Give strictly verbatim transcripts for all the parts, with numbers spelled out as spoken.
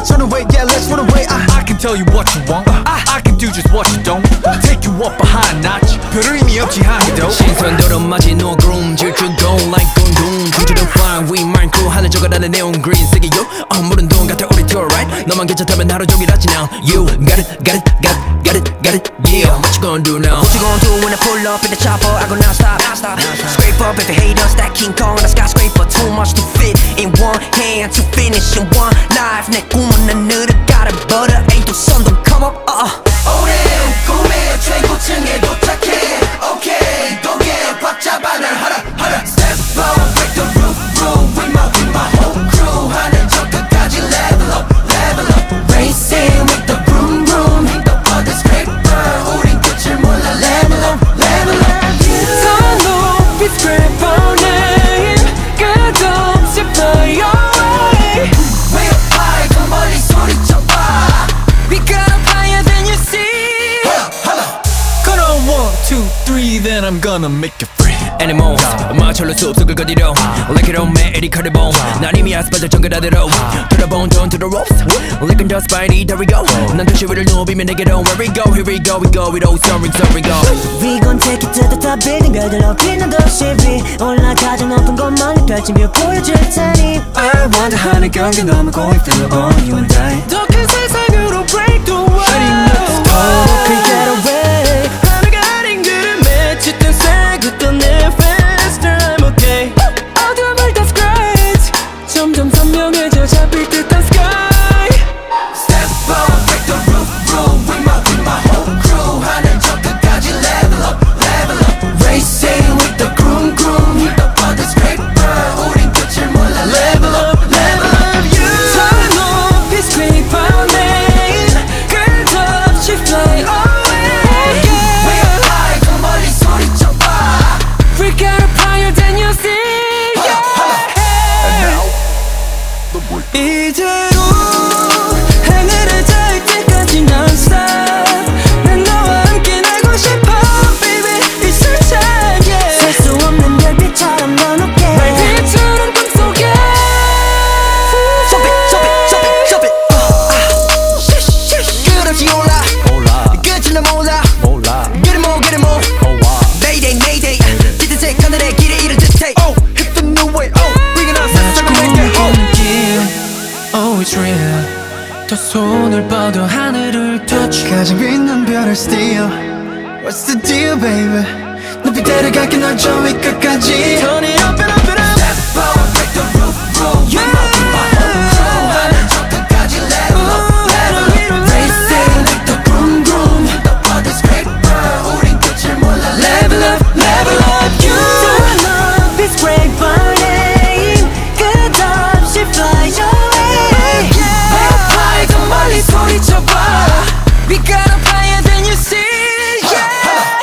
let's run away, yeah, let's run away. I, I can tell you what you want, uh, I, I can do just what you don't. Take you up a high notch, 별로 의미 없지 한이도. 신선도로 맞이 no groom, 질주 go like gung-gung. 중추를 fly, we mind cool, 하늘 저거라는 neon green. 세계 yo, 어 무른 동 같아 우리 tour, right? 너만 괜찮다면 하루 종일 하지 now. You got it, got it, got it, got it, got it, yeah. What you gonna do now? What you gonna do when I pull up in the chopper? I go non-stop, non-stop. Scrape up if you hate us, that King Kong on a skyscraper. Too much to fit in one hand, to finish in one life. 내 꿈은 하늘을 가려 butter, ain't the sun don't come up, uh-uh. 오랜 꿈의 최고층에 도착해. Okay, go get 꽉 잡아 날 하라 하라. Step up, break the roof, roof with my with my whole crew. 하늘 저 끝까지 level up, level up. Racing with the broom, broom. Hit the water scraper. 우린 끝을 몰라. Level up, level up. 더 높이 scraper name. 끝없이 fly away. Way up high, 더 멀리 소리쳐봐. We got up higher than you see. Gonna one, two, three, then I'm gonna make it free. Animals 마철로 숲속을 거디러 Like it on me, 에리 카르본 난 이미 아스팔트 정글하대로 돌아본 down to the ropes Licking the spidey, there we go 난 다시 위를 누비면 내게로 Where we go, here we go, we go It all soaring, soaring, go We gon' take it to the top building 별들 높이는 도시 위 올라가자 높은 곳만 펼친 뷰 보여줄 테니 I wonder 하늘 경계 넘어 going through on you and I 더 큰 세상으로 break the world We get away 하늘가 아닌 구름에 짙은 색 어떤 내 faster I'm okay 어둠을 다 scratch 점점 선명해져 잡힐 듯한 sky Step up, break the roof, roof with my with my whole crew. 하늘 저 끝까지 level up, level up. Racing with the groom, groom. Hit the water scraper. 우린 끝을 몰라. Level up, level up. You. 더 높이 scrape our name 끝없이 fly away Way up high, 더 멀리 소리쳐봐. We got up higher than you see 이대로 하늘에 닿을 때까지 non-stop 난 너와 함께 날고 싶어 baby It's your time yeah 셀 수 없는 별빛처럼 더 높게 별빛처럼 꿈속에 Jump it, jump it, jump it, jump it uh, uh. 끝없이 올라 올라 끝은 나 몰라 몰라 Get it more, get it more Mayday, mayday 짙은 색 하늘의 길에 이른 듯해 Oh, hit the new way Oh, bringing us a second make it Oh Oh it's real 더 손을 뻗어 하늘을 touch 가장 빛난 별을 steal What's the deal, baby 높이 데려갈게 널 저 위까지 Turn it up and up and up Step up, break the roof, roof with my with my whole crew. 하늘 저 끝까지 level up, level up. Racing with the groom, groom. Hit the water scraper. 우린 끝을 몰라. Level up, level up. You. 높이 scrape our name 끝없이 fly away Way up high, 더 멀리 소리쳐봐. We got up higher than you see yeah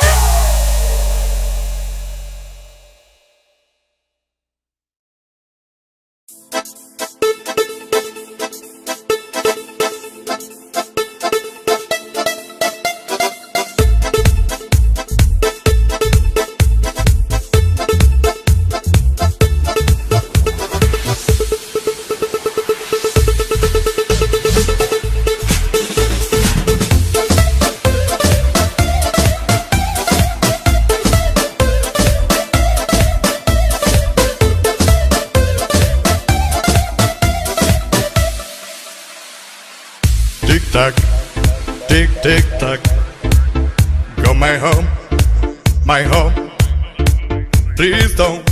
Tick tock, tick tick tock. Go my home, my home. Please don't